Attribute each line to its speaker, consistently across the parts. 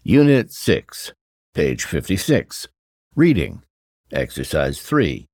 Speaker 1: Unit 6, page 56. Reading. Exercise 3.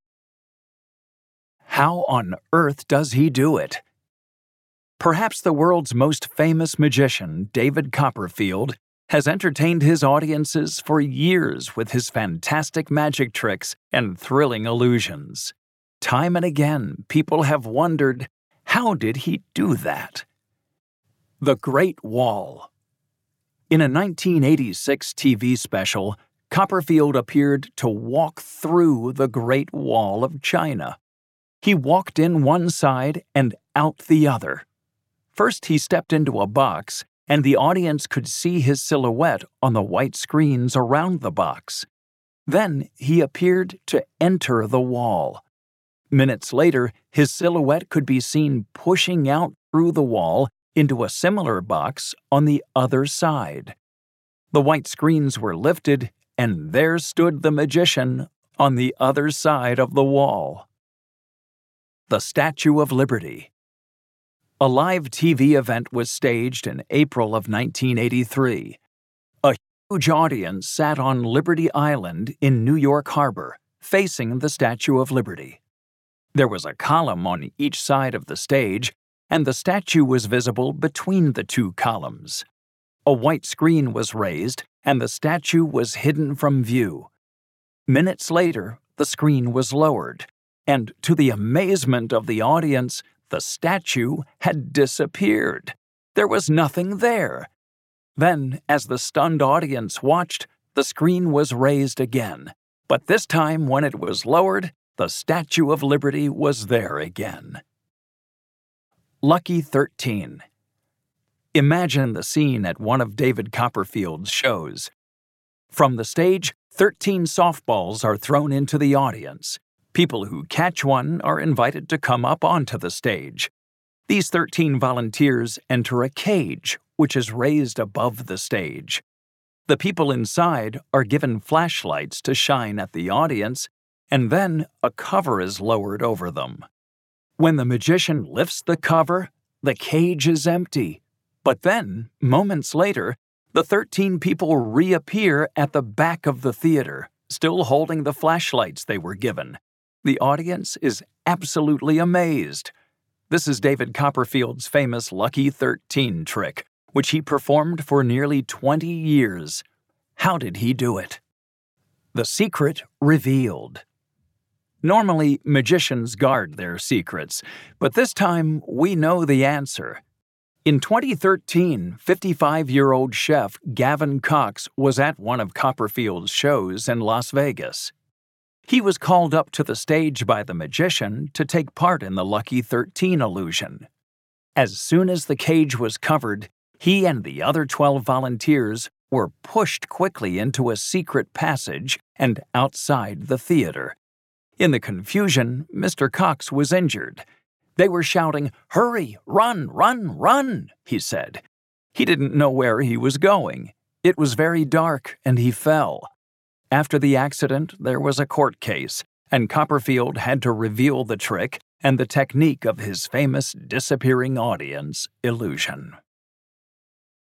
Speaker 2: How on earth does he do it? Perhaps the world's most famous magician, David Copperfield, has entertained his audiences for years with his fantastic magic tricks and thrilling illusions. Time and again, people have wondered, how did he do that? The Great Wall. In a 1986 TV special, Copperfield appeared to walk through the Great Wall of China. He walked in one side and out the other. First, he stepped into a box, and the audience could see his silhouette on the white screens around the box. Then, he appeared to enter the wall. Minutes later, his silhouette could be seen pushing out through the wall into a similar box on the other side. The white screens were lifted, and there stood the magician on the other side of the wall. The Statue of Liberty. A live TV event was staged in April of 1983. A huge audience sat on Liberty Island in New York Harbor, facing the Statue of Liberty. There was a column on each side of the stage, and the statue was visible between the two columns. A white screen was raised, and the statue was hidden from view. Minutes later, the screen was lowered, and to the amazement of the audience, the statue had disappeared. There was nothing there. Then, as the stunned audience watched, the screen was raised again. But this time, when it was lowered, the Statue of Liberty was there again. Lucky 13. Imagine the scene at one of David Copperfield's shows. From the stage, 13 softballs are thrown into the audience. People who catch one are invited to come up onto the stage. These 13 volunteers enter a cage, which is raised above the stage. The people inside are given flashlights to shine at the audience, and then a cover is lowered over them. When the magician lifts the cover, the cage is empty. But then, moments later, the 13 people reappear at the back of the theater, still holding the flashlights they were given. The audience is absolutely amazed. This is David Copperfield's famous Lucky 13 trick, which he performed for nearly 20 years. How did he do it? The secret revealed. Normally, magicians guard their secrets, but this time we know the answer. In 2013, 55-year-old chef Gavin Cox was at one of Copperfield's shows in Las Vegas. He was called up to the stage by the magician to take part in the Lucky 13 illusion. As soon as the cage was covered, he and the other 12 volunteers were pushed quickly into a secret passage and outside the theater. In the confusion, Mr. Cox was injured. They were shouting, "Hurry, run, run, run," he said. He didn't know where he was going. It was very dark, and he fell. After the accident, there was a court case, and Copperfield had to reveal the trick and the technique of his famous disappearing audience illusion.